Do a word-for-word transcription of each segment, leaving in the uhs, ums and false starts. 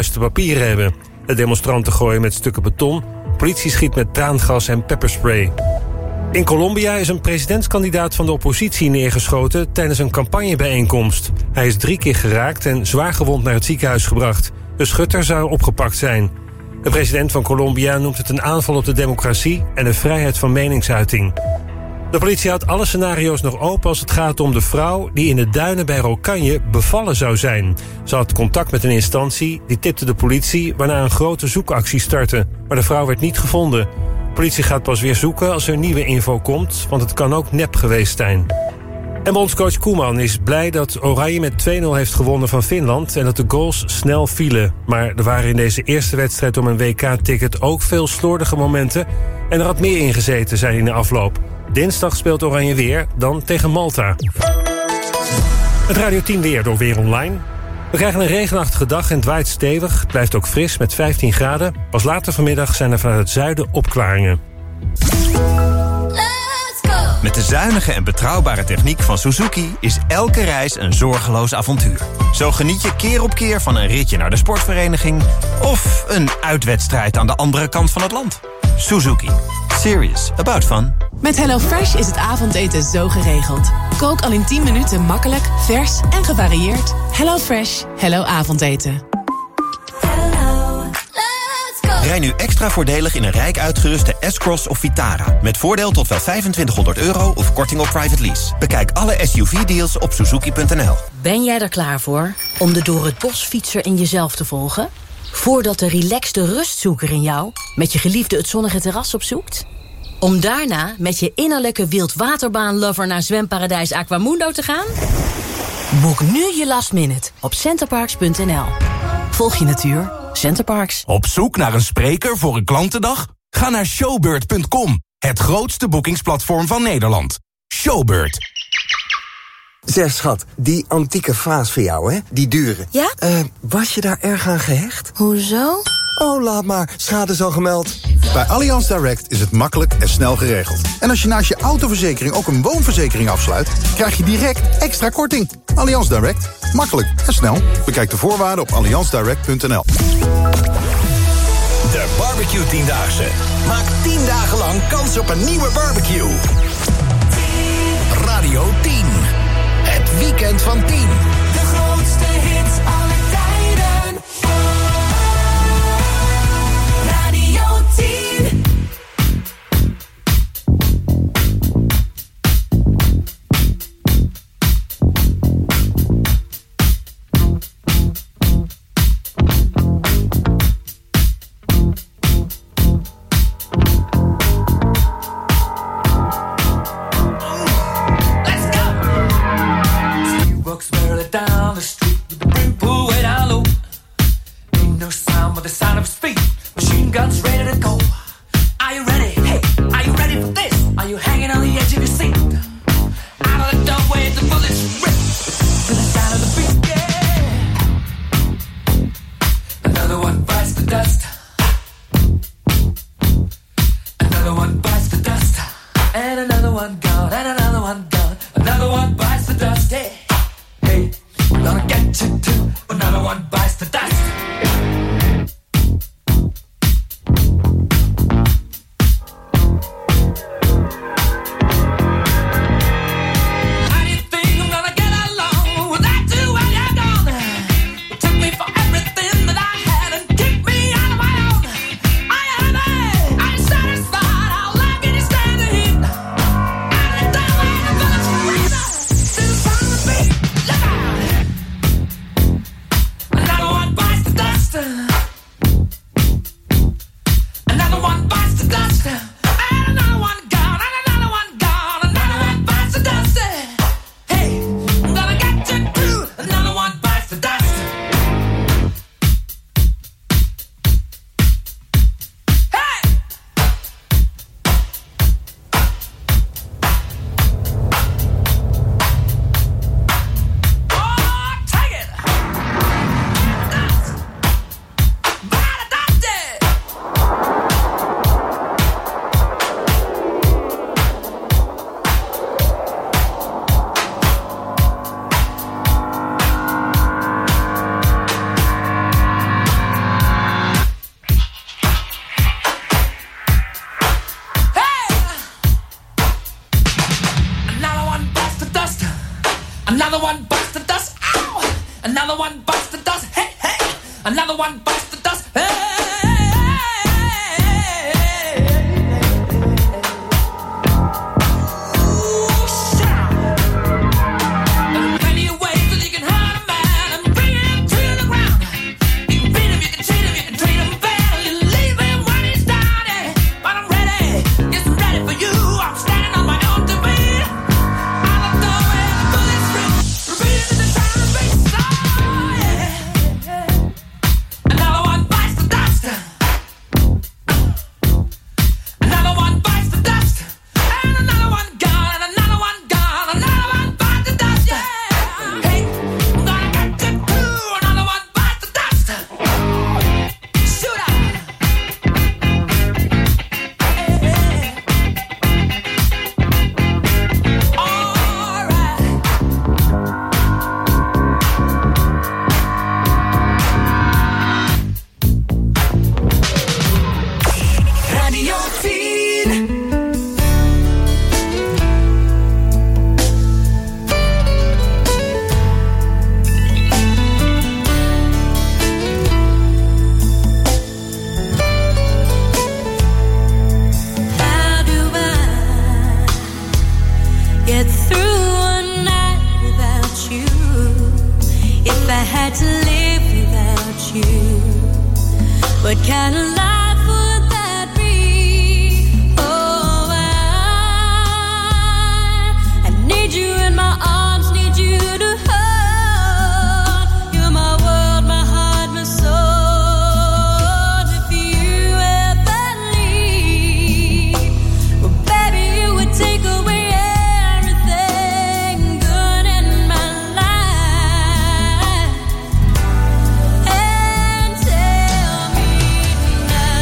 juiste papieren hebben. De demonstranten gooien met stukken beton. Politie schiet met traangas en pepperspray. In Colombia is een presidentskandidaat van de oppositie neergeschoten tijdens een campagnebijeenkomst. Hij is drie keer geraakt en zwaargewond naar het ziekenhuis gebracht. De schutter zou opgepakt zijn. De president van Colombia noemt het een aanval op de democratie en de vrijheid van meningsuiting. De politie houdt alle scenario's nog open als het gaat om de vrouw die in de duinen bij Rokanje bevallen zou zijn. Ze had contact met een instantie, die tipte de politie, waarna een grote zoekactie startte. Maar de vrouw werd niet gevonden. De politie gaat pas weer zoeken als er nieuwe info komt, want het kan ook nep geweest zijn. En bondscoach Koeman is blij dat Oranje met twee nul heeft gewonnen van Finland en dat de goals snel vielen. Maar er waren in deze eerste wedstrijd om een W K-ticket ook veel slordige momenten en er had meer in gezeten, zei hij in de afloop. Dinsdag speelt Oranje weer, dan tegen Malta. Het Radio tien weer door Weer Online. We krijgen een regenachtige dag en het waait stevig. Het blijft ook fris met vijftien graden. Pas later vanmiddag zijn er vanuit het zuiden opklaringen. Met de zuinige en betrouwbare techniek van Suzuki is elke reis een zorgeloos avontuur. Zo geniet je keer op keer van een ritje naar de sportvereniging of een uitwedstrijd aan de andere kant van het land. Suzuki. Serious about fun. Met HelloFresh is het avondeten zo geregeld. Kook al in tien minuten makkelijk, vers en gevarieerd. HelloFresh. Hello avondeten. Rij nu extra voordelig in een rijk uitgeruste S-Cross of Vitara. Met voordeel tot wel vijfentwintighonderd euro of korting op private lease. Bekijk alle S U V-deals op suzuki punt n l. Ben jij er klaar voor om de door het bos fietser in jezelf te volgen? Voordat de relaxte rustzoeker in jou met je geliefde het zonnige terras opzoekt? Om daarna met je innerlijke wildwaterbaan-lover naar zwemparadijs Aquamundo te gaan? Boek nu je last minute op centerparks punt n l. Volg je natuur. Centerparks. Op zoek naar een spreker voor een klantendag? Ga naar showbird punt com, het grootste boekingsplatform van Nederland. Showbird. Zeg schat, die antieke vaas voor jou, hè? Die dure. Ja? Uh, was je daar erg aan gehecht? Hoezo? Oh, laat maar. Schade is al gemeld. Bij Allianz Direct is het makkelijk en snel geregeld. En als je naast je autoverzekering ook een woonverzekering afsluit, krijg je direct extra korting. Allianz Direct. Makkelijk en snel. Bekijk de voorwaarden op allianz direct punt n l. De Barbecue Tiendaagse. Maak tien dagen lang kans op een nieuwe barbecue. Radio tien. Het weekend van tien. De grootste hits aller tijden. Radio tien. Down the street with the brim pulled way down low. Ain't no sound but the sound of his feet. Machine guns ready to go. Are you ready? Hey, are you ready for this? Are you hanging on the edge of your seat? Out of the doorway, the bullets rip to the sound of the beat. Yeah. Another one bites the dust. Another one bites the dust. And another one gone. And another one gone. Another one bites the dust. Hey. Hey, we're gonna get you too. Another one bites the dust. How do you think I'm gonna get along without you while you're gone? You took me for everything that I had and kicked me out of my Another one bites the dust. Hey, ooh, shout. There are plenty of ways that you can hurt a man and bring him to the ground. You can beat him, you can cheat him, you can treat him bad, or you leave him when he's down. Yeah. But I'm ready, yes, I'm ready for you. I'm standing on my own two feet. I don't know where the bullets ring. Repeat it in the sound of bass. Oh, yeah. Another one bites the dust. Another one bites the dust. And another one gone, and another one gone. Another one bites the dust. Yeah. Hey, I'm gonna catch you too. Another one bites the dust. Shoot out. All right. Radio tien. How do I get through a night without you? If I had to live without you, what kind of life would that be? Oh, I, I need you in my arms, need you to hold. You're my world, my heart, my soul. If you ever leave, well, baby, you would take away everything good in my life. And tell me now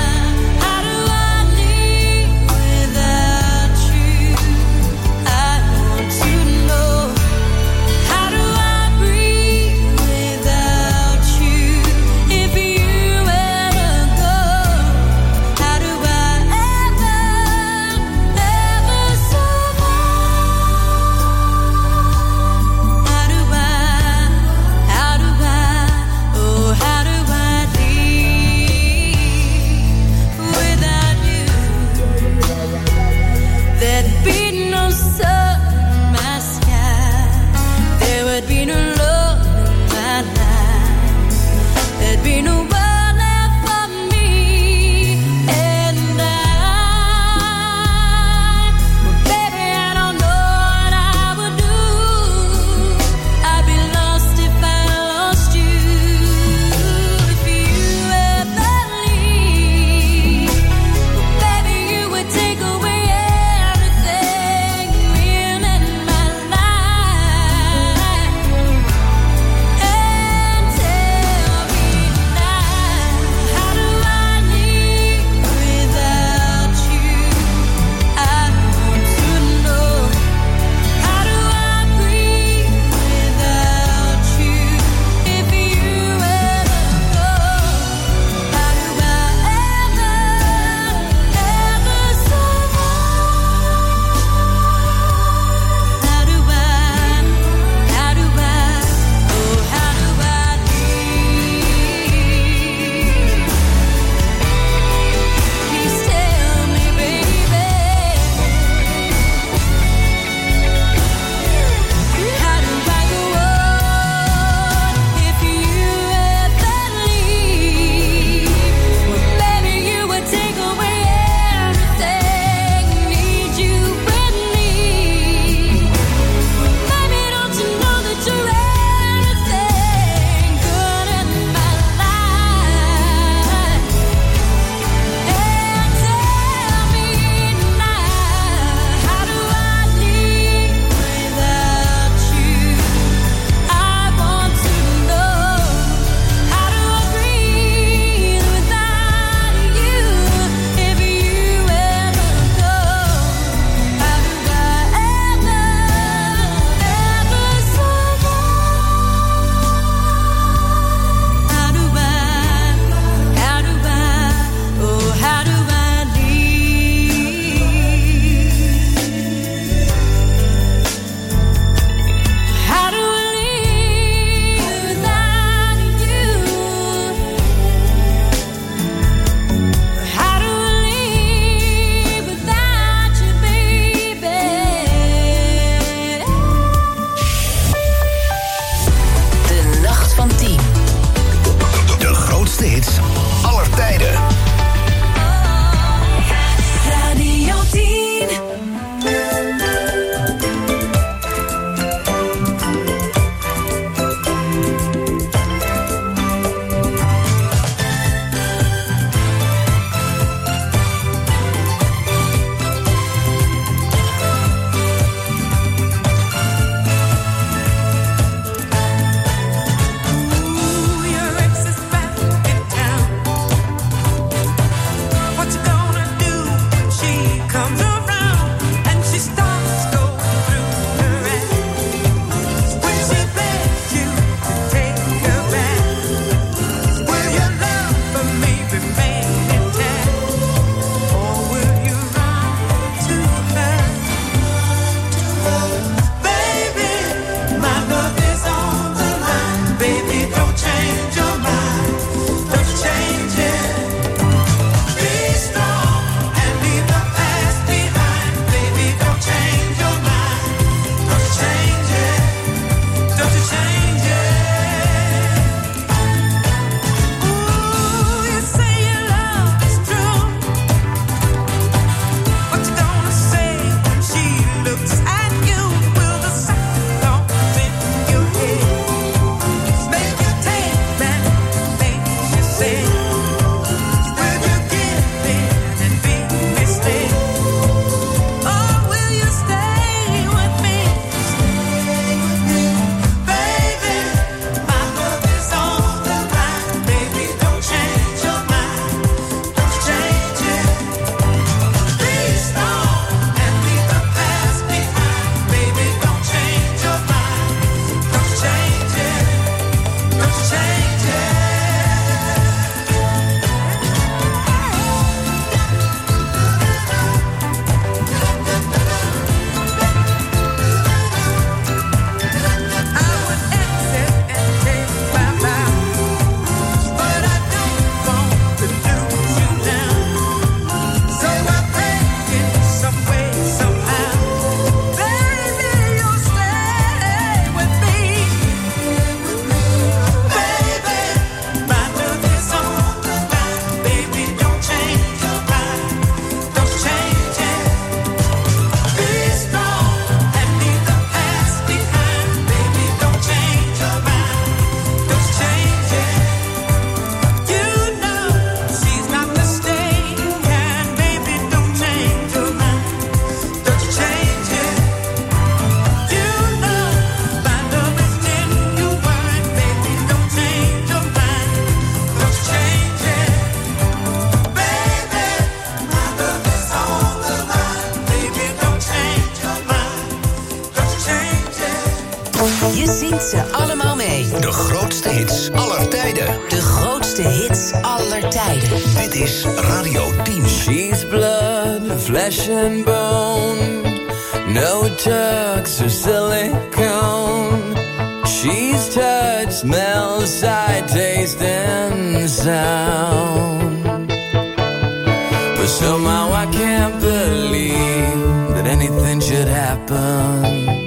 zingt ze allemaal mee. De grootste hits aller tijden. De grootste hits aller tijden. Dit is Radio tien. She's blood, flesh and bone. No tucks or silicone. She's touch, smell, sight, taste, and sound. But somehow I can't believe that anything should happen.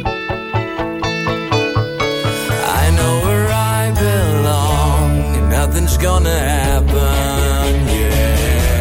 I know where I belong, and nothing's gonna happen, yeah.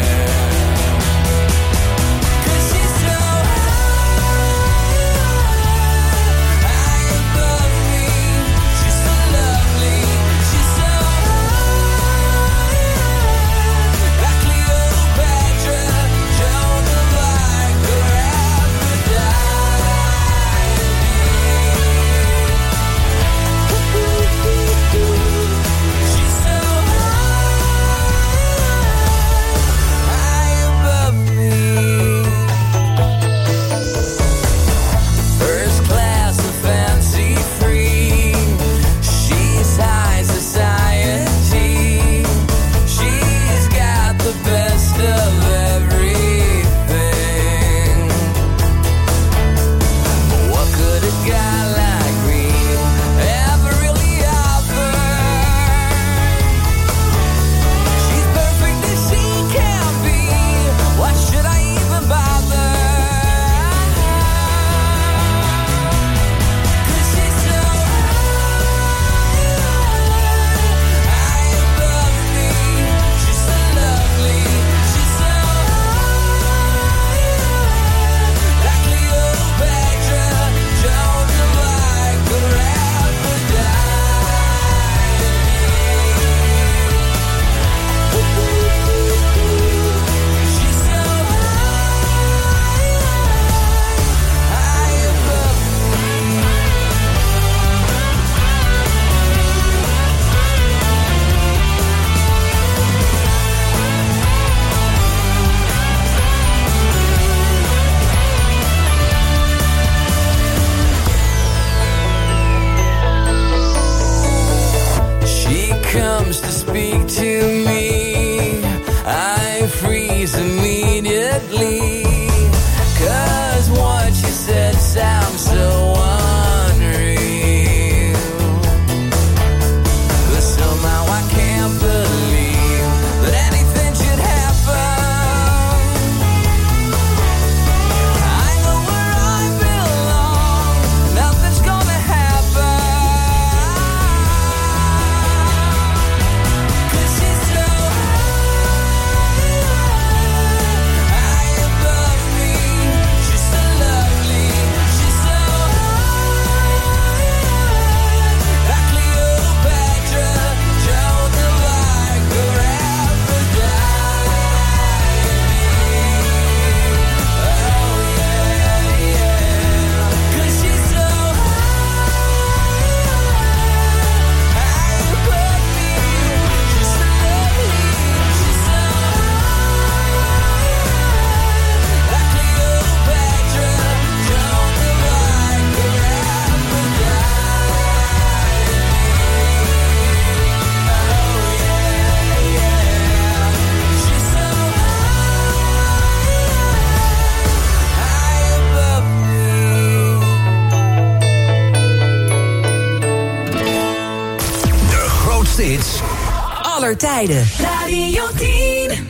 aller tijden. Radio tien.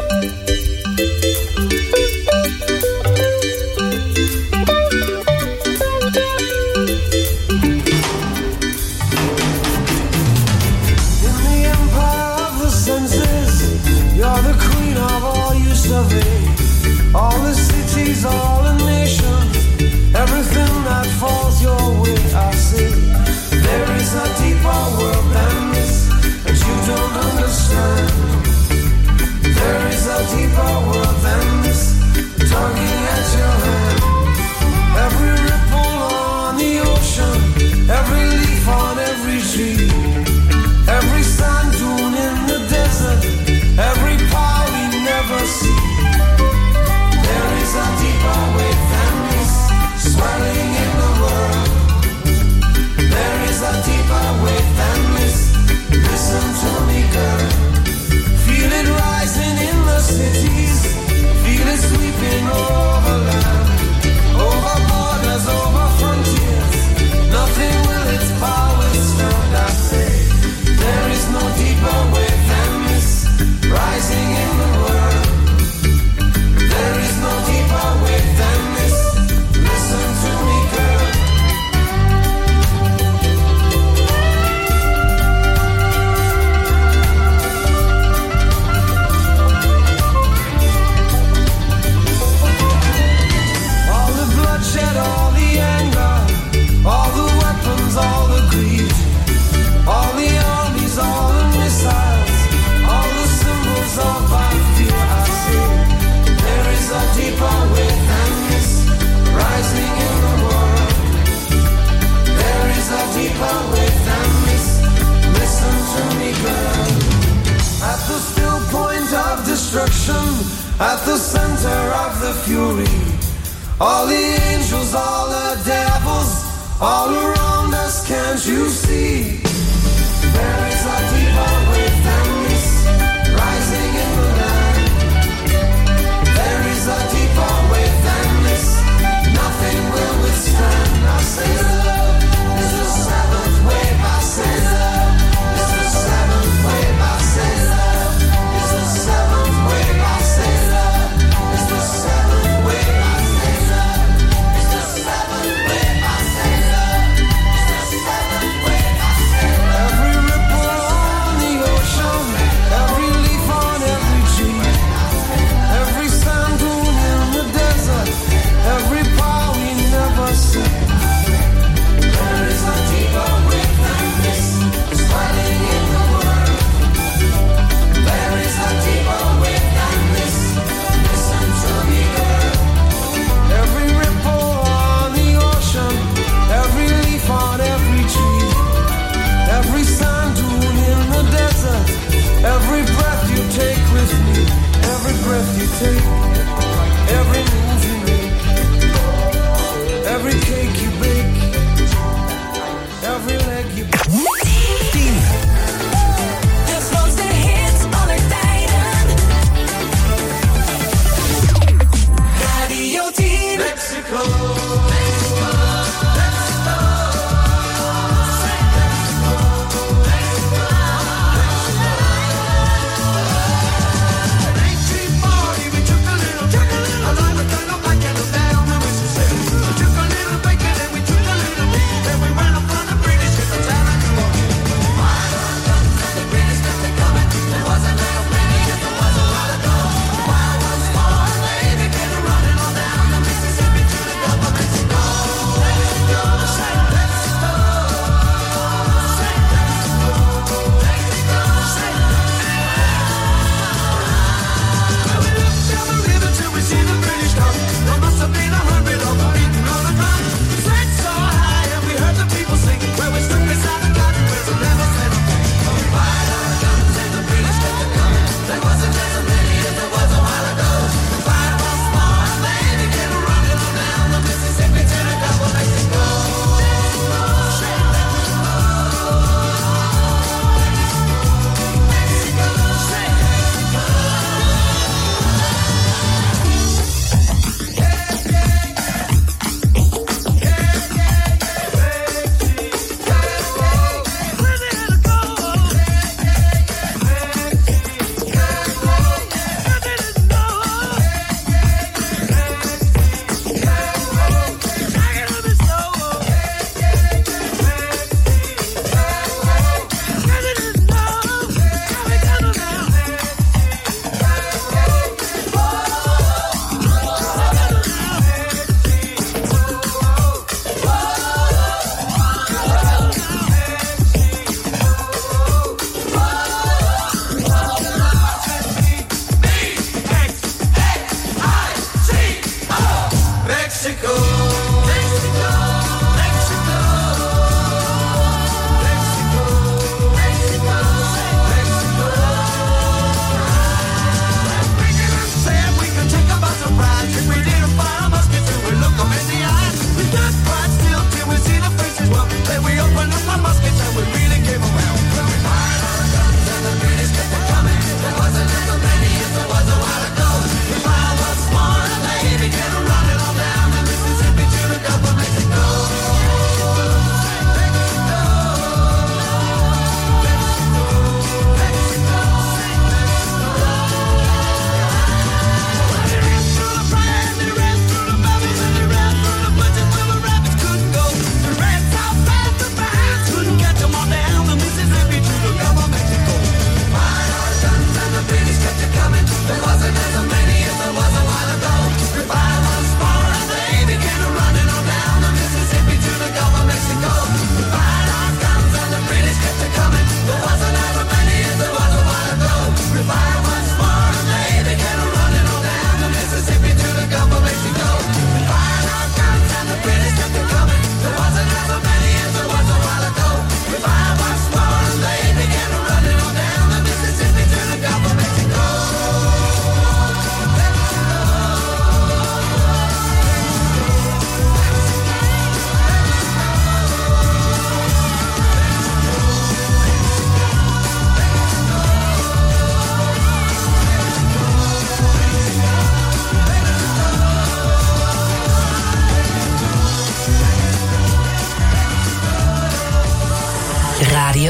All the cities, all the nations, everything that falls your way, I say, there is a deeper world than this that you don't understand. There destruction at the center of the fury. All the angels, all the devils, all around us, can't you see? There is a deeper wave than this, rising in the land. There is a deeper wave than this, nothing will withstand. I say love is the seventh wave. I say love is the seventh wave. I say love is the seventh wave. I say love is the seventh wave. I say love is the seventh wave. I say love is the seventh wave. I say love. Every ripple on the ocean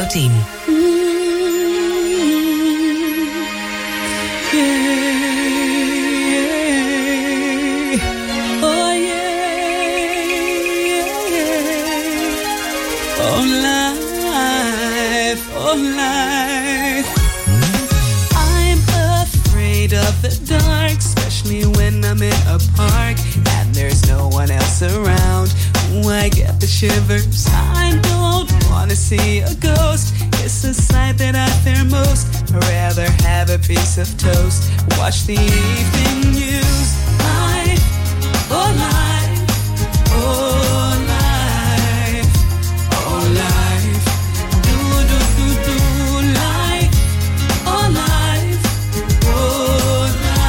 Radio tien. The dark, especially when I'm in a park and there's no one else around. Ooh, I get the shivers. I don't wanna see a ghost. It's a sight that I fear most. I'd rather have a piece of toast. Watch the evening news. Life, oh life, oh life, oh life. Do do do do life, oh life, oh.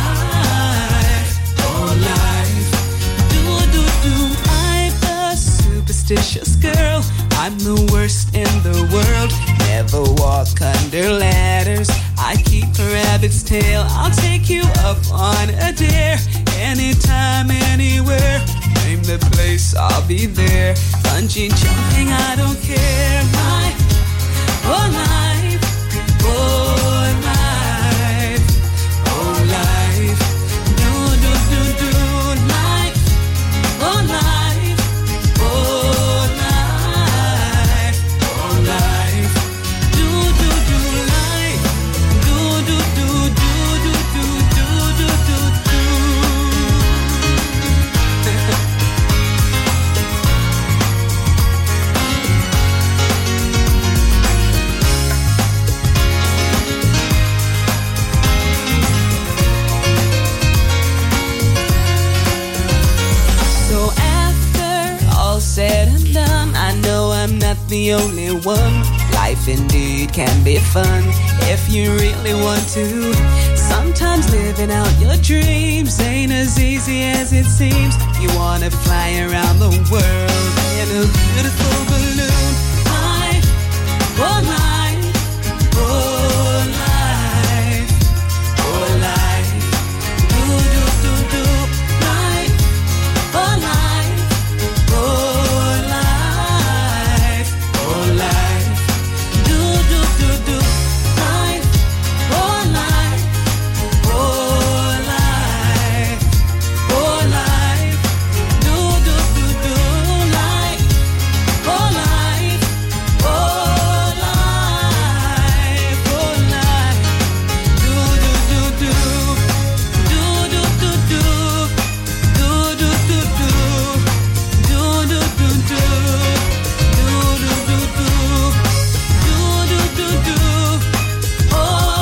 Superstitious girl, I'm the worst in the world. Never walk under ladders. I keep a rabbit's tail. I'll take you up on a dare. Anytime, anywhere. Name the place, I'll be there. Bungee jumping, I don't care. Life, oh life, oh life, oh life. Do do do do life, oh life, oh life, oh life. Do do do life, do do do do do do do do do do. So after all said and done, I know I'm not the only one. Life indeed can be fun if you really want to. Sometimes living out your dreams ain't as easy as it seems. You wanna fly around the world in a beautiful balloon. Life, oh life, oh life, oh life. Do do do do life, oh life, oh life, oh life. Do do do do life, oh life, oh life, oh life. Do do do do life, oh life, oh life, oh life. Do do do do, do do do do, do do do do, do do do do, do do do do, do do do do. Oh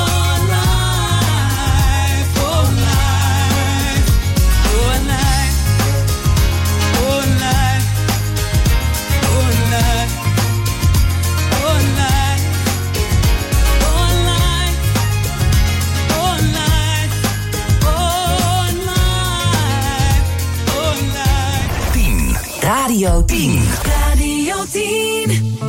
life, oh life, oh life, oh life, oh life, oh life, oh life, oh life, oh life, oh life. tien. Radio tien. Radio tien.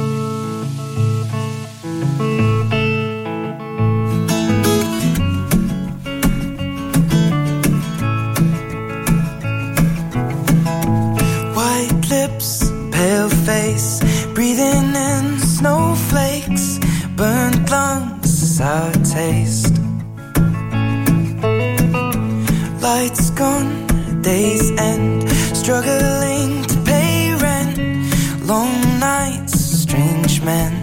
White lips, pale face, breathing in snowflakes, burnt lungs, sour taste. Lights gone, days end, struggling to pay rent, long nights, strange men.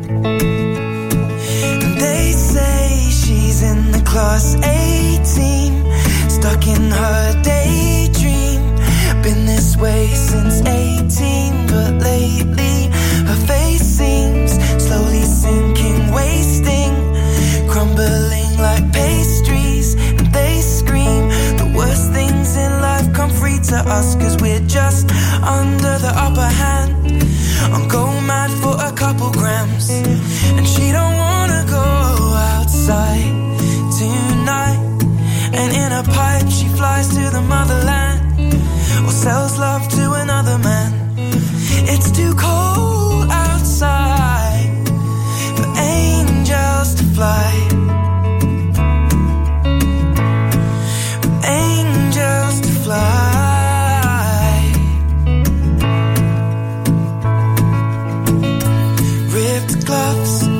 And they say she's in the class A team, stuck in her daydream. Been this way since eighteen, but lately her face seems slowly sinking, wasting, crumbling like pastries. And they scream the worst things in life come free to us, cause we're just under the upper hand. I'm go mad for a couple grams, and she don't wanna go outside tonight. And in a pipe she flies to the motherland, or sells love to another man. It's too cold outside for angels to fly, for angels to fly. Ripped gloves,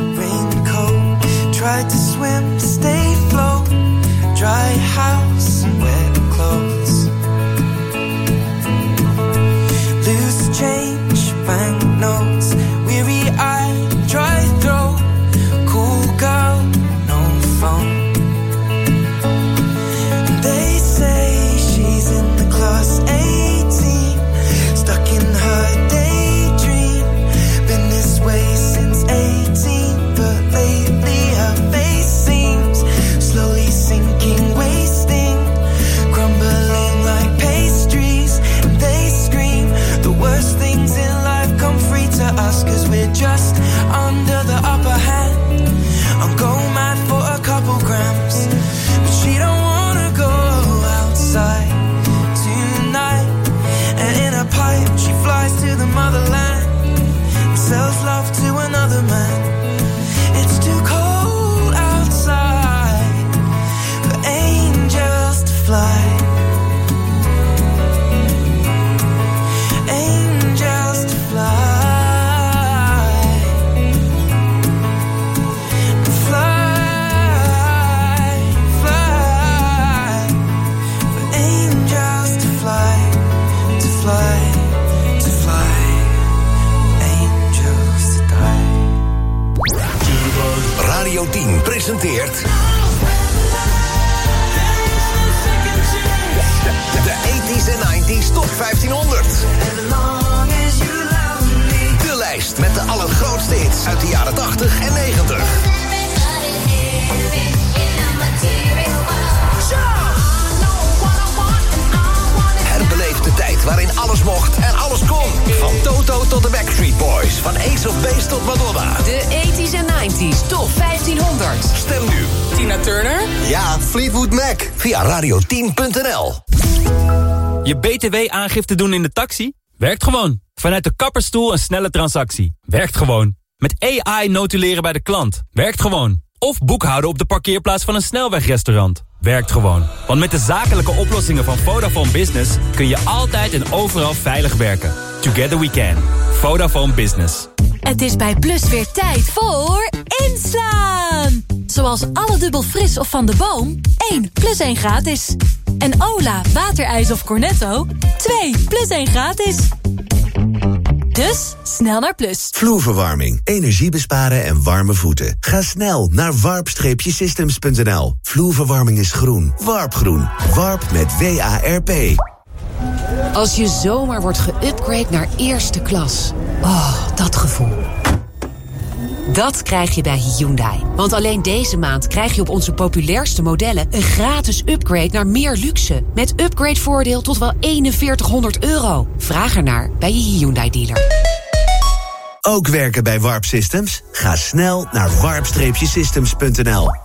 alles kon. Van Toto tot de Backstreet Boys. Van Ace of Base tot Madonna. De tachtiger en negentiger top vijftienhonderd. Stem nu. Tina Turner? Ja, Fleetwood Mac. Via radio tien punt n l. Je B T W-aangifte doen in de taxi? Werkt gewoon. Vanuit de kapperstoel een snelle transactie. Werkt gewoon. Met A I notuleren bij de klant. Werkt gewoon. Of boekhouden op de parkeerplaats van een snelwegrestaurant. Werkt gewoon. Want met de zakelijke oplossingen van Vodafone Business kun je altijd en overal veilig werken. Together we can. Vodafone Business. Het is bij Plus weer tijd voor inslaan. Zoals alle dubbel fris of Van de Boom, één plus één gratis. En Ola, waterijs of Cornetto, twee plus één gratis. Dus snel naar Plus. Vloerverwarming, energie besparen en warme voeten. Ga snel naar warp systems punt n l. Vloerverwarming is groen. Warpgroen. Warp met W A R P. Als je zomaar wordt geüpgrade naar eerste klas. Oh, dat gevoel. Dat krijg je bij Hyundai. Want alleen deze maand krijg je op onze populairste modellen een gratis upgrade naar meer luxe. Met upgradevoordeel tot wel eenenveertighonderd euro. Vraag ernaar bij je Hyundai dealer. Ook werken bij Warp Systems? Ga snel naar warp systems punt n l.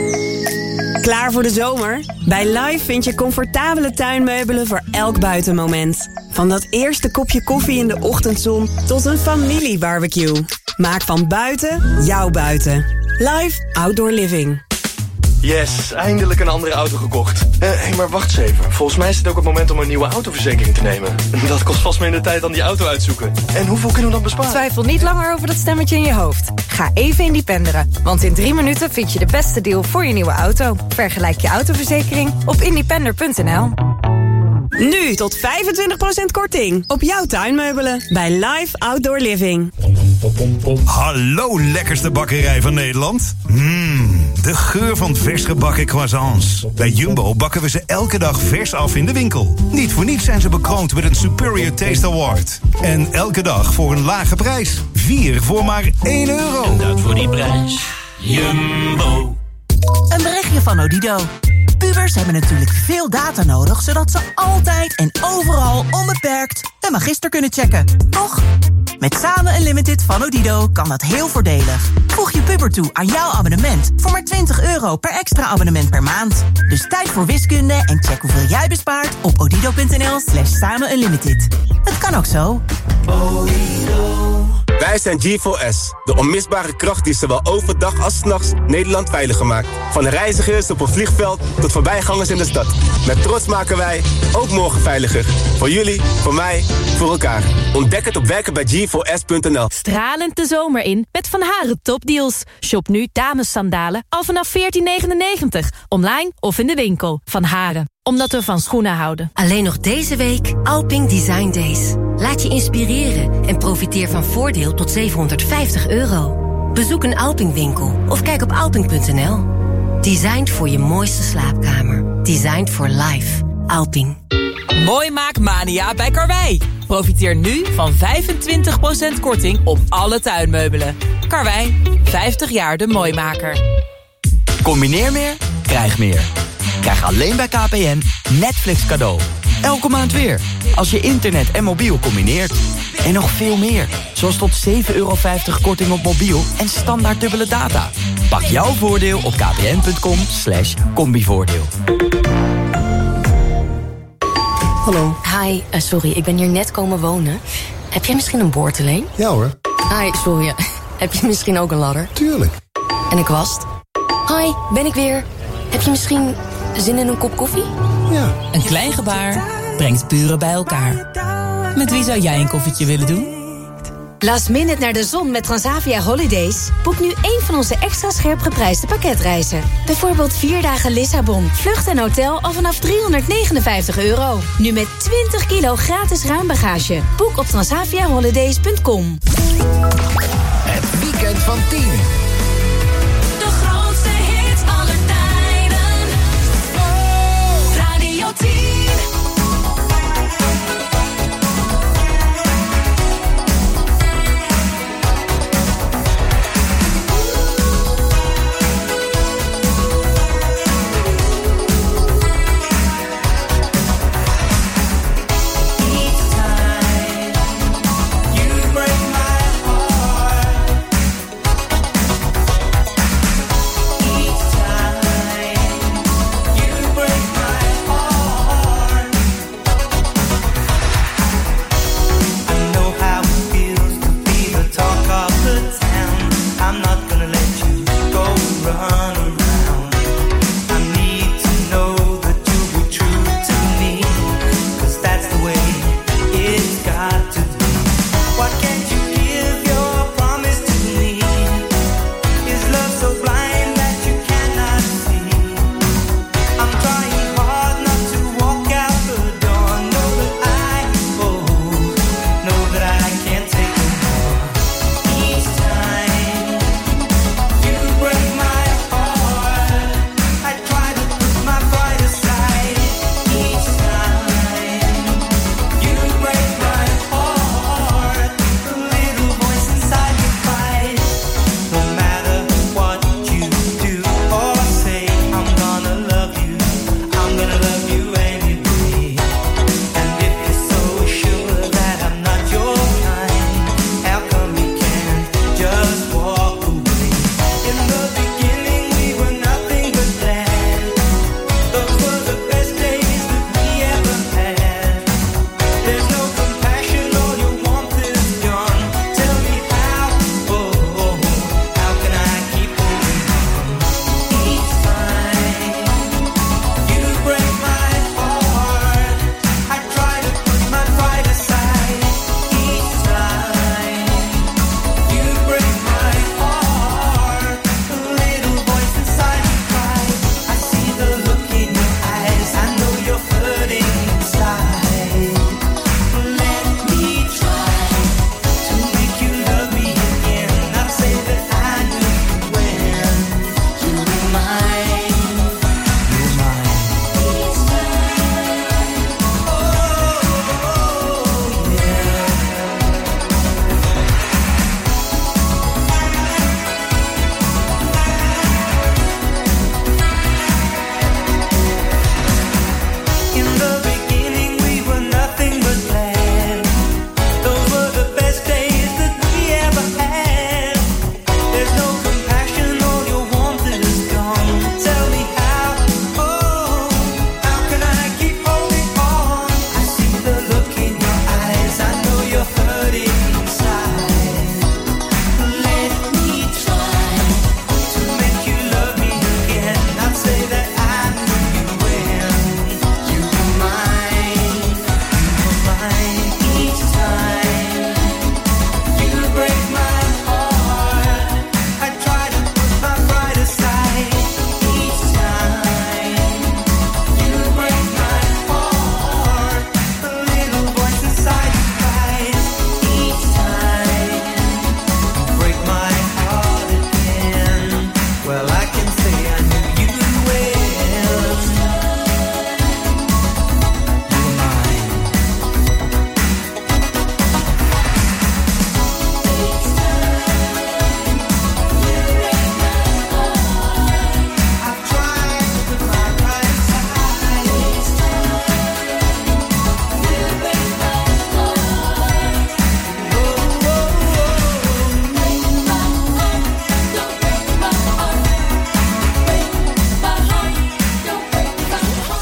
Klaar voor de zomer? Bij Live vind je comfortabele tuinmeubelen voor elk buitenmoment. Van dat eerste kopje koffie in de ochtendzon tot een familiebarbecue. Maak van buiten jouw buiten. Live Outdoor Living. Yes, eindelijk een andere auto gekocht. Hé, uh, hey, maar wacht eens even. Volgens mij is het ook het moment om een nieuwe autoverzekering te nemen. Dat kost vast minder tijd dan die auto uitzoeken. En hoeveel kunnen we dan besparen? Twijfel niet langer over dat stemmetje in je hoofd. Ga even independeren. Want in drie minuten vind je de beste deal voor je nieuwe auto. Vergelijk je autoverzekering op independer punt n l. Nu tot vijfentwintig procent korting op jouw tuinmeubelen bij Live Outdoor Living. Hallo lekkerste bakkerij van Nederland. Mmm, de geur van vers gebakken croissants. Bij Jumbo bakken we ze elke dag vers af in de winkel. Niet voor niets zijn ze bekroond met een Superior Taste Award. En elke dag voor een lage prijs. Vier voor maar één euro. En dat voor die prijs. Jumbo. Een berichtje van Odido. Pubers hebben natuurlijk veel data nodig, zodat ze altijd en overal onbeperkt een magister kunnen checken. Toch? Met Samen Unlimited van Odido kan dat heel voordelig. Voeg je puber toe aan jouw abonnement voor maar twintig euro per extra abonnement per maand. Dus tijd voor wiskunde en check hoeveel jij bespaart op odido punt n l slash samen unlimited. Het kan ook zo. Wij zijn G four S, de onmisbare kracht die zowel overdag als 's nachts Nederland veiliger maakt. Van reizigers op een vliegveld tot voorbijgangers in de stad. Met trots maken wij ook morgen veiliger. Voor jullie, voor mij, voor elkaar. Ontdek het op werken bij G four S punt n l. Stralend de zomer in met Van Haren topdeals. Shop nu damessandalen al vanaf veertien negenennegentig. Online of in de winkel. Van Haren, omdat we van schoenen houden. Alleen nog deze week Alping Design Days. Laat je inspireren en profiteer van voordeel tot zevenhonderdvijftig euro. Bezoek een Alping winkel of kijk op alping punt n l. Designed voor je mooiste slaapkamer. Designed for life. Alping. Mooi maak mania bij Karwei. Profiteer nu van vijfentwintig procent korting op alle tuinmeubelen. Karwei, vijftig jaar de mooimaker. Combineer meer, krijg meer. Krijg alleen bij K P N Netflix cadeau. Elke maand weer, als je internet en mobiel combineert. En nog veel meer, zoals tot zeven euro vijftig korting op mobiel en standaard dubbele data. Pak jouw voordeel op kpn punt com slash combivoordeel. Hallo. Hi, uh, sorry, ik ben hier net komen wonen. Heb jij misschien een boordeleen? Ja hoor. Hi, sorry. Heb je misschien ook een ladder? Tuurlijk. En een kwast? Hi, ben ik weer. Heb je misschien zin in een kop koffie? Ja. Een klein gebaar brengt buren bij elkaar. Met wie zou jij een koffietje willen doen? Last minute naar de zon met Transavia Holidays? Boek nu één van onze extra scherp geprijsde pakketreizen. Bijvoorbeeld vier dagen Lissabon, vlucht en hotel al vanaf driehonderdnegenenvijftig euro. Nu met twintig kilo gratis ruimbagage. Boek op transavia holidays punt com. Het weekend van tien. De grootste hits aller tijden. Radio tien. Each time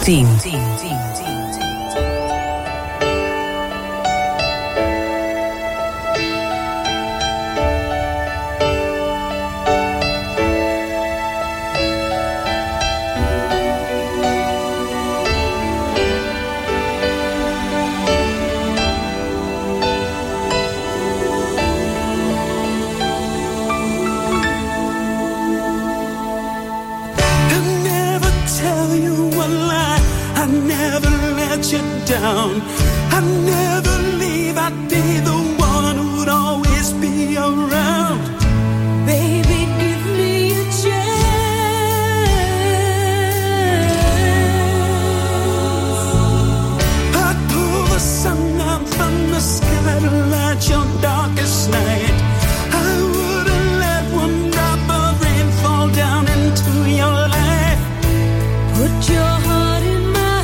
tien. Down. I'd never leave, I'd be the one who'd always be around. Baby, give me a chance. I'd pull the sun out from the sky to light your darkest night. I wouldn't let one drop of rain fall down into your life. Put your heart in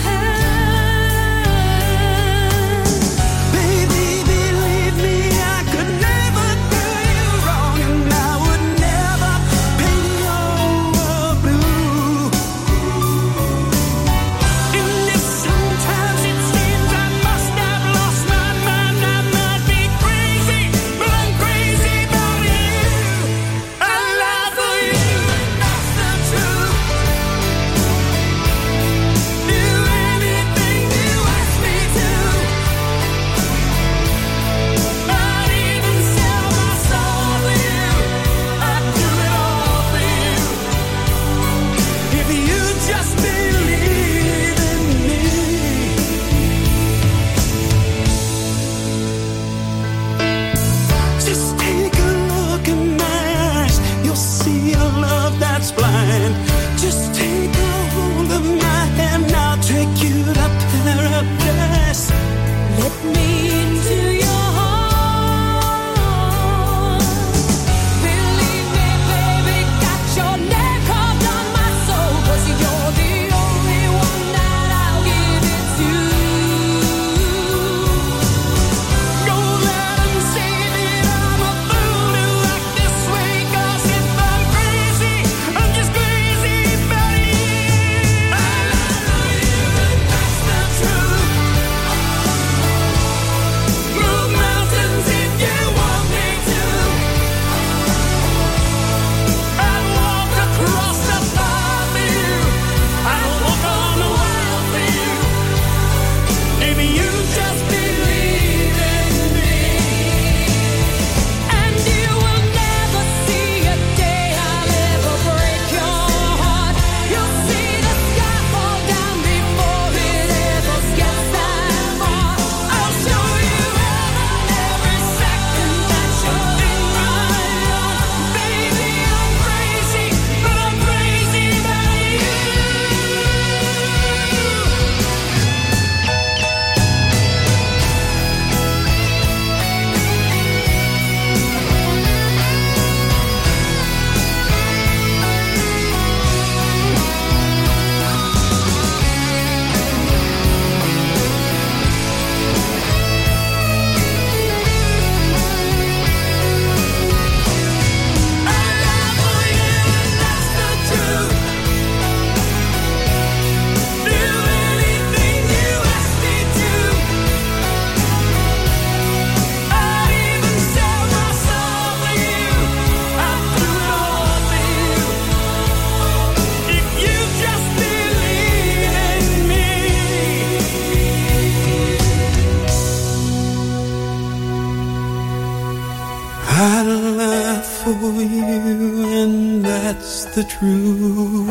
the truth.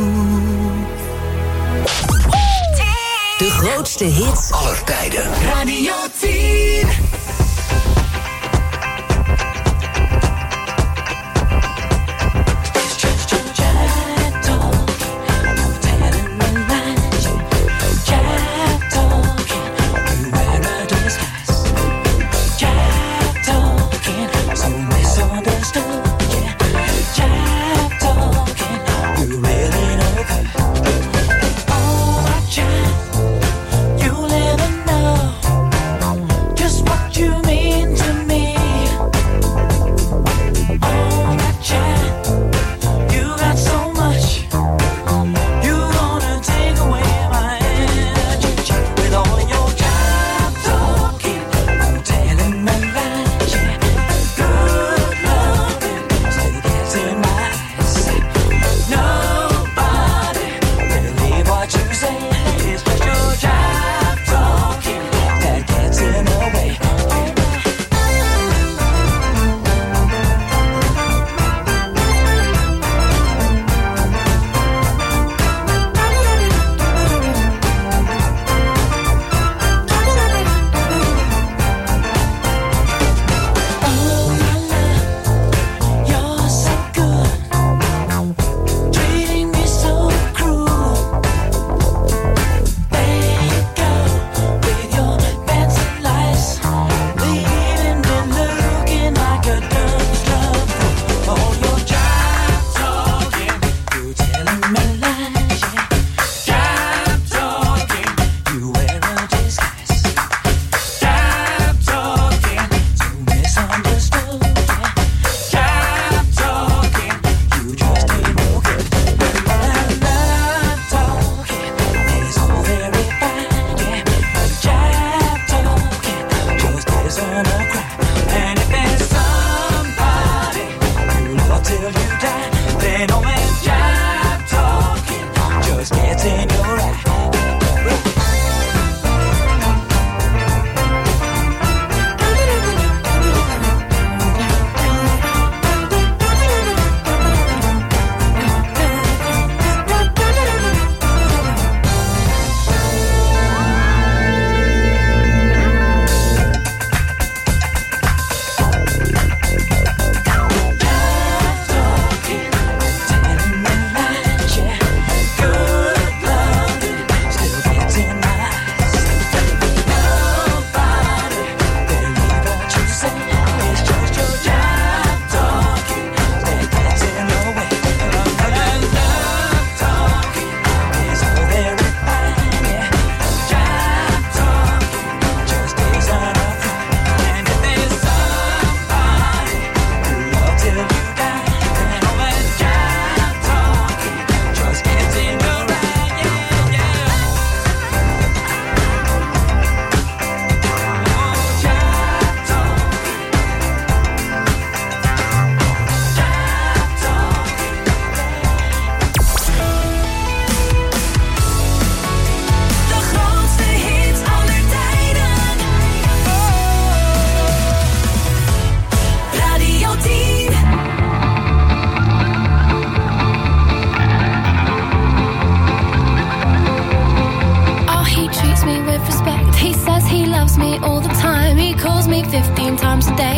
De grootste hits aller tijden. Radio tien. Just what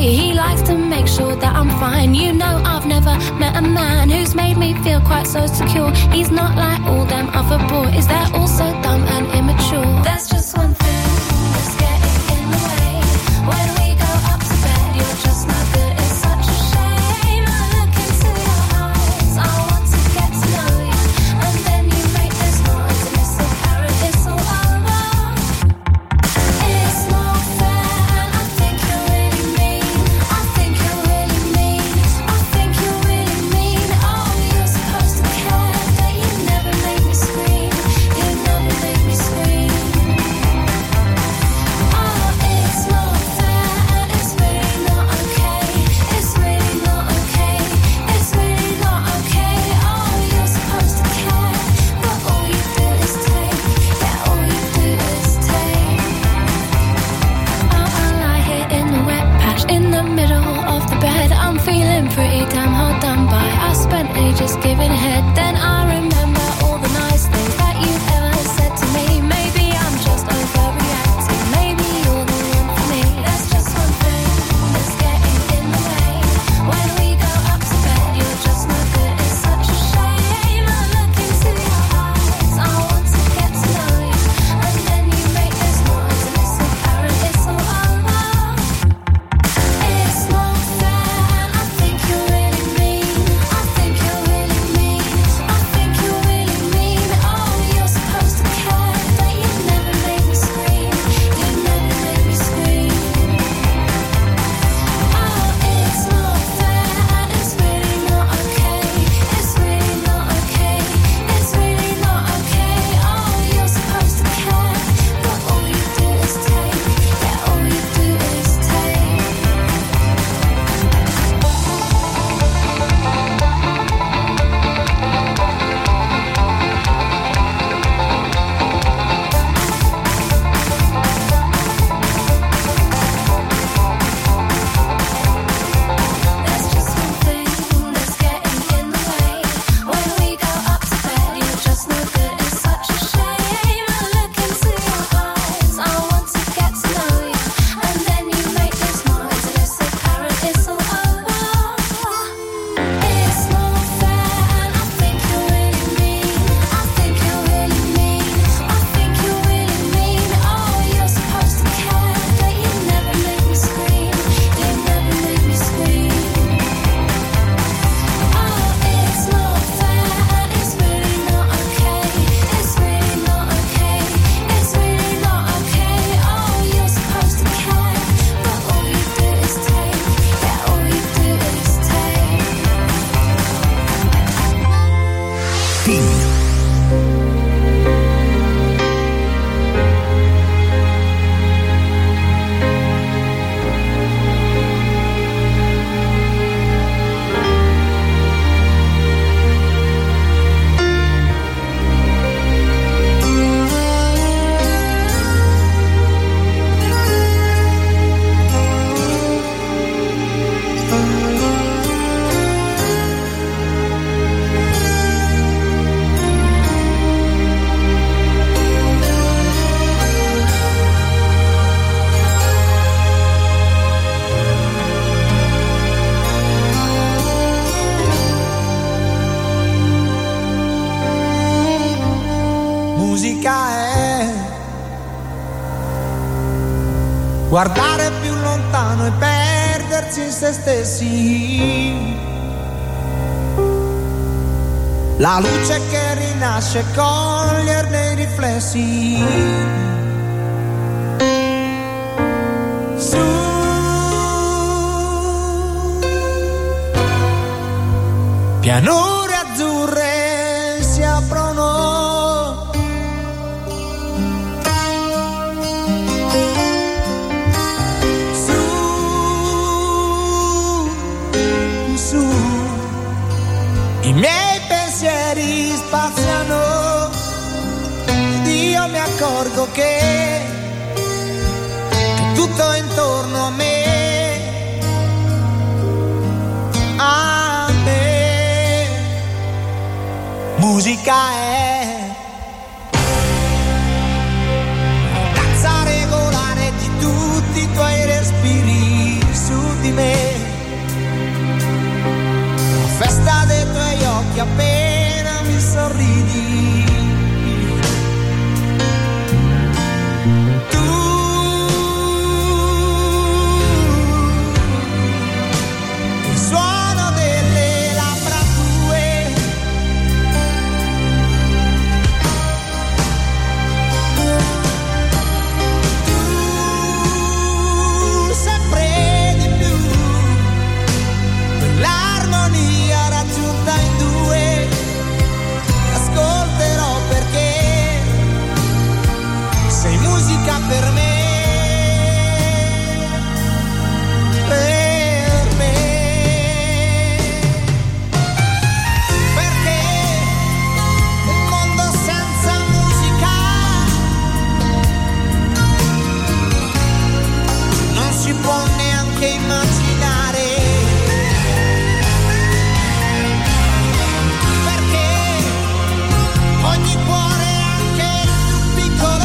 He likes to make sure that I'm fine. You know I've never met a man who's made me feel quite so secure. He's not like all them other boys. They're all so dumb and immature. There's just one thing that's getting in the way. When we go up to bed, you're just not good. It's such a shame. I look into your eyes. I want to get to know you. And then you make this noise and it's apparent it's all over. It's not fair and I think you're really mean. I think you're really mean. I think you're really mean. Oh, you're supposed to care, but you never make me scream. You never make me scream. Oh, it's not fair and it's really not okay. It's really not okay. It's really not okay. Oh, you're supposed to care, but all you do is take. Yeah, all you do is take. Oh, I lie here in the wet patch in the middle of the bed. I'm feeling pretty damn hard done by. I spent ages giving head. Then I remember all the nice things that you've ever said to me. Maybe I'm just overreacting. Maybe you're the one for me. There's just one thing that's getting in the way. When we go up to bed, you're just not good. It's such a shame. I look into your eyes. I want to get to know you. And then you make this noise and it's apparent it's all over. It's not fair and I think you're really mean. I think you're really mean. I think you're really mean. Oh, you're supposed to care, but you never make me scream. You never make me scream. Oh, it's not fair and it's really not okay. It's really not okay. It's really not okay. Oh, you're supposed to care, but all you do is take. Yeah, all you do is take. There's just one thing that's getting in the way. When we go up to bed, you're just no good. It's such a shame. I look into your eyes. I want to get to know you. And then you make this noise and it's apparent it's all over. It's not fair and I think you're really mean. I think you're really mean. I think you're really mean. Oh, you're supposed to care, but you never make me scream. You never make me scream. Oh, it's not fair and it's really not okay. It's really not okay. It's really not okay. Oh, you're supposed to care, but all you do is take. Yeah, all you do is take. tien. Musica è guardare più lontano e perdersi in se stessi. La luce che rinasce, coglierne i riflessi. Su, pianure azzurre si aprono. I miei pensieri spaziano ed io mi accorgo che, che tutto intorno a me, a me, musica è danza regolare di tutti i tuoi respiri su di me. appena mi sorridi. Tu il suono delle labbra tue, tu sempre di più, l'armonia raggiunta in due, ascolterò perché sei musica per me, per me, perché un mondo senza musica non si può neanche immaginare, perché ogni cuore, anche il più piccolo,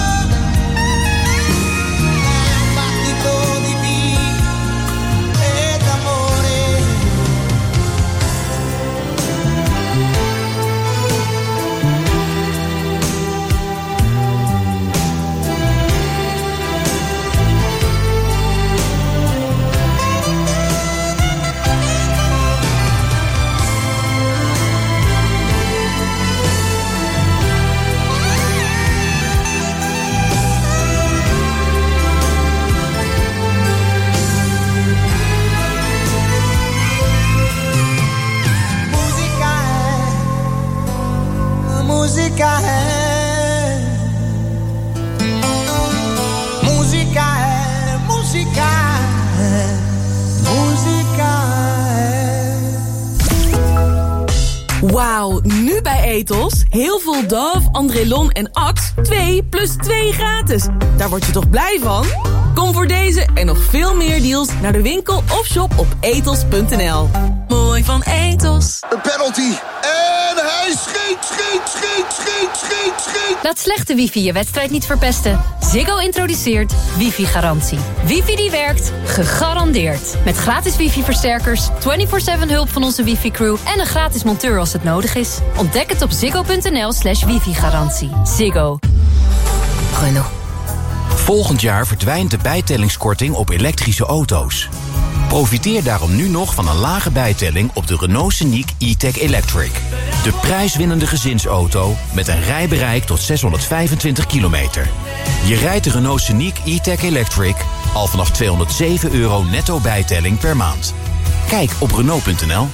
è un battito di vita ed amore. Musica è, musica è, musica è, musica è. Wauw, nu bij Ethos. Heel veel Dove, Andrelon en Axe. twee plus twee gratis. Daar word je toch blij van? Kom voor deze en nog veel meer deals naar de winkel of shop op ethos punt n l. Mooi van Ethos. Een penalty. En hij schiet, schiet, schiet, schiet, schiet, schiet. Laat slechte wifi je wedstrijd niet verpesten. Ziggo introduceert wifi-garantie. Wifi die werkt, gegarandeerd. Met gratis wifi-versterkers, vierentwintig zeven hulp van onze wifi-crew... en een gratis monteur als het nodig is. Ontdek het op ziggo punt n l slash wifi-garantie. Ziggo. Renault. Volgend jaar verdwijnt de bijtellingskorting op elektrische auto's. Profiteer daarom nu nog van een lage bijtelling op de Renault Scenic E-Tech Electric. De prijswinnende gezinsauto met een rijbereik tot zeshonderdvijfentwintig kilometer. Je rijdt de Renault Scenic E-Tech Electric al vanaf tweehonderdzeven euro netto bijtelling per maand. Kijk op Renault punt n l.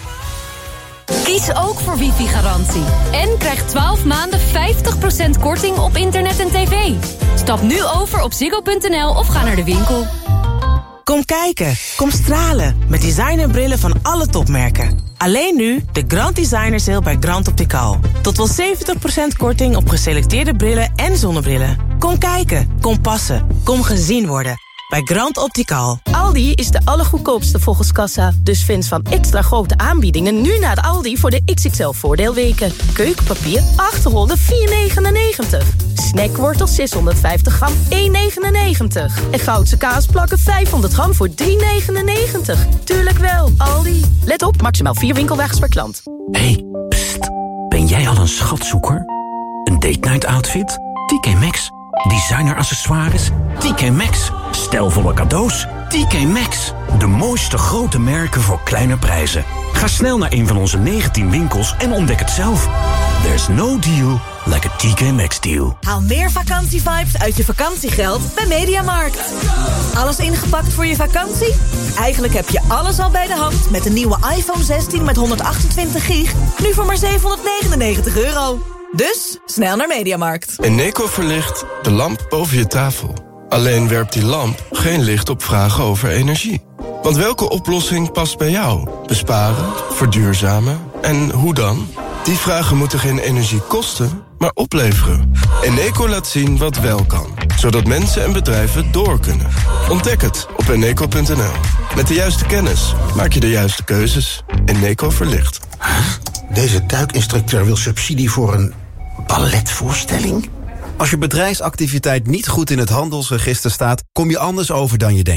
Kies ook voor wifi-garantie. En krijg twaalf maanden vijftig procent korting op internet en tv. Stap nu over op ziggo punt n l of ga naar de winkel. Kom kijken, kom stralen met designerbrillen van alle topmerken. Alleen nu de Grand Designer Sale bij Grand Optical. Tot wel zeventig procent korting op geselecteerde brillen en zonnebrillen. Kom kijken, kom passen, kom gezien worden. Bij Grand Optical. Aldi is de allergoedkoopste volgens kassa. Dus vind van extra grote aanbiedingen nu naar de Aldi voor de X X L voordeelweken. Keukenpapier acht rollen vier negenennegentig. Snackwortel zeshonderdvijftig gram één negenennegentig. En Goudse kaasplakken vijfhonderd gram voor drie negenennegentig. Tuurlijk wel, Aldi. Let op, maximaal vier winkelwagens per klant. Hey, pst. Ben jij al een schatzoeker? Een date night outfit? T K Maxx. Designer accessoires? T K Maxx. Stijlvolle cadeaus? T K Maxx. De mooiste grote merken voor kleine prijzen. Ga snel naar een van onze negentien winkels en ontdek het zelf. There's no deal like a T K Maxx deal. Haal meer vakantievibes uit je vakantiegeld bij Mediamarkt. Alles ingepakt voor je vakantie? Eigenlijk heb je alles al bij de hand met de nieuwe iPhone zestien met honderdachtentwintig gig. Nu voor maar zevenhonderdnegenennegentig euro. Dus snel naar Mediamarkt. Eneco verlicht de lamp boven je tafel. Alleen werpt die lamp geen licht op vragen over energie. Want welke oplossing past bij jou? Besparen, verduurzamen en hoe dan? Die vragen moeten geen energie kosten, maar opleveren. Eneco laat zien wat wel kan, zodat mensen en bedrijven door kunnen. Ontdek het op eneco punt n l. Met de juiste kennis maak je de juiste keuzes. Eneco verlicht. Deze duikinstructeur wil subsidie voor een balletvoorstelling? Als je bedrijfsactiviteit niet goed in het handelsregister staat, kom je anders over dan je denkt.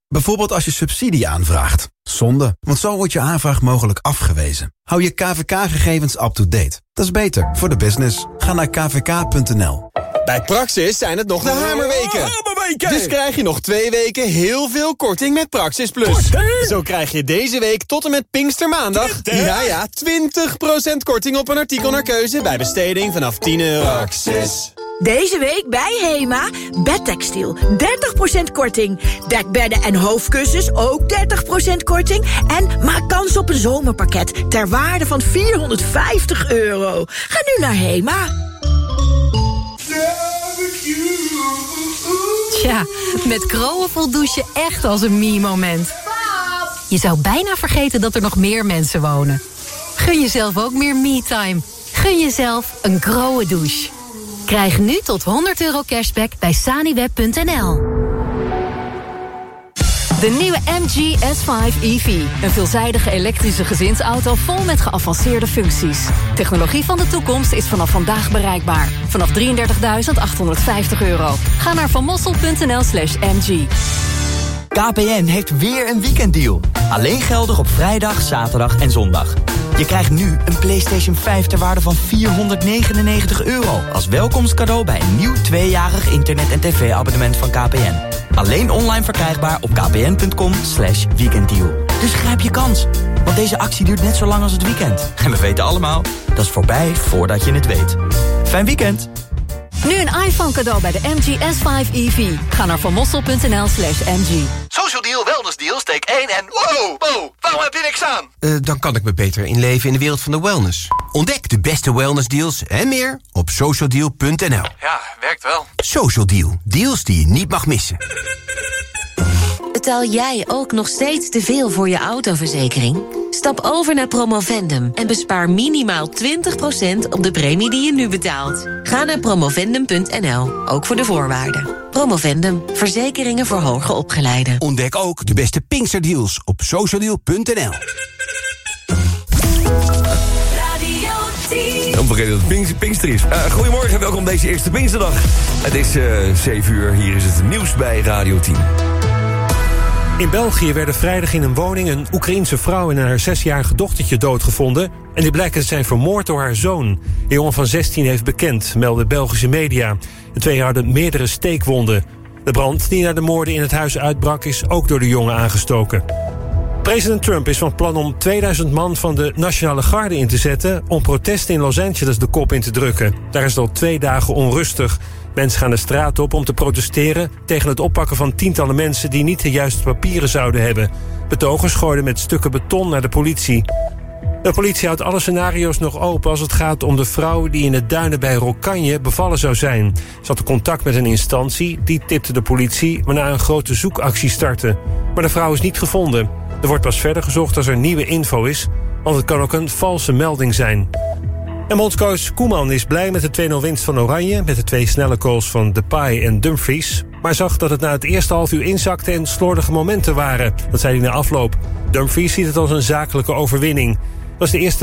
Bijvoorbeeld als je subsidie aanvraagt. Zonde, want zo wordt je aanvraag mogelijk afgewezen. Hou je K V K-gegevens up-to-date. Dat is beter voor de business. Ga naar k v k punt n l. Bij Praxis zijn het nog de hamerweken. Dus krijg je nog twee weken heel veel korting met Praxis Plus. Korting? Zo krijg je deze week tot en met Pinkstermaandag... ja ja, twintig procent korting op een artikel naar keuze... bij besteding vanaf tien euro. Praxis. Deze week bij HEMA, bedtextiel, dertig procent korting. Dekbedden en hoofdkussens, ook dertig procent korting. En maak kans op een zomerpakket ter waarde van vierhonderdvijftig euro. Ga nu naar HEMA. Tja, met Kroon voelt douchen echt als een me-moment. Je zou bijna vergeten dat er nog meer mensen wonen. Gun jezelf ook meer me-time. Gun jezelf een Kroon douche. Krijg nu tot honderd euro cashback bij saniweb punt n l. De nieuwe M G S vijf E V. Een veelzijdige elektrische gezinsauto vol met geavanceerde functies. Technologie van de toekomst is vanaf vandaag bereikbaar. Vanaf drieëndertigduizend achthonderdvijftig euro. Ga naar vanmossel punt n l slash m g. K P N heeft weer een weekenddeal. Alleen geldig op vrijdag, zaterdag en zondag. Je krijgt nu een PlayStation vijf ter waarde van vierhonderdnegenennegentig euro... als welkomstcadeau bij een nieuw tweejarig internet- en tv-abonnement van K P N. Alleen online verkrijgbaar op kpn.com slash weekenddeal. Dus grijp je kans, want deze actie duurt net zo lang als het weekend. En we weten allemaal, dat is voorbij voordat je het weet. Fijn weekend! Nu een iPhone cadeau bij de M G S vijf E V. Ga naar vanmossel punt n l slash m g. Social Deal, Wellness Deal, steek één en... Wow, wow, waarom heb je niks aan? Uh, dan kan ik me beter inleven in de wereld van de wellness. Ontdek de beste wellnessdeals en meer op social deal punt n l. Ja, werkt wel. Social Deal, deals die je niet mag missen. Betaal jij ook nog steeds te veel voor je autoverzekering? Stap over naar Promovendum en bespaar minimaal twintig procent op de premie die je nu betaalt. Ga naar promovendum punt n l, ook voor de voorwaarden. Promovendum, verzekeringen voor hoger opgeleiden. Ontdek ook de beste Pinksterdeals op social deal punt n l. Dan vergeten dat het Pink, Pinkster is. Uh, goedemorgen en welkom deze eerste Pinksterdag. Het is uh, zeven uur, hier is het nieuws bij Radio tien. In België werden vrijdag in een woning een Oekraïense vrouw en haar zesjarige dochtertje doodgevonden. En die blijken te zijn vermoord door haar zoon. De jongen van zestien heeft bekend, melden Belgische media. De twee hadden meerdere steekwonden. De brand die na de moorden in het huis uitbrak is ook door de jongen aangestoken. President Trump is van plan om tweeduizend man van de Nationale Garde in te zetten om protesten in Los Angeles de kop in te drukken. Daar is het al twee dagen onrustig. Mensen gaan de straat op om te protesteren tegen het oppakken van tientallen mensen die niet de juiste papieren zouden hebben. Betogers gooiden met stukken beton naar de politie. De politie houdt alle scenario's nog open als het gaat om de vrouw die in het duinen bij Rokanje bevallen zou zijn. Ze had contact met een instantie, die tipte de politie, waarna een grote zoekactie startte. Maar de vrouw is niet gevonden. Er wordt pas verder gezocht als er nieuwe info is, want het kan ook een valse melding zijn. En bondscoach Koeman is blij met de twee nul winst van Oranje, met de twee snelle goals van Depay en Dumfries, maar zag dat het na het eerste half uur inzakte en slordige momenten waren. Dat zei hij na afloop. Dumfries ziet het als een zakelijke overwinning. Dat was de eerste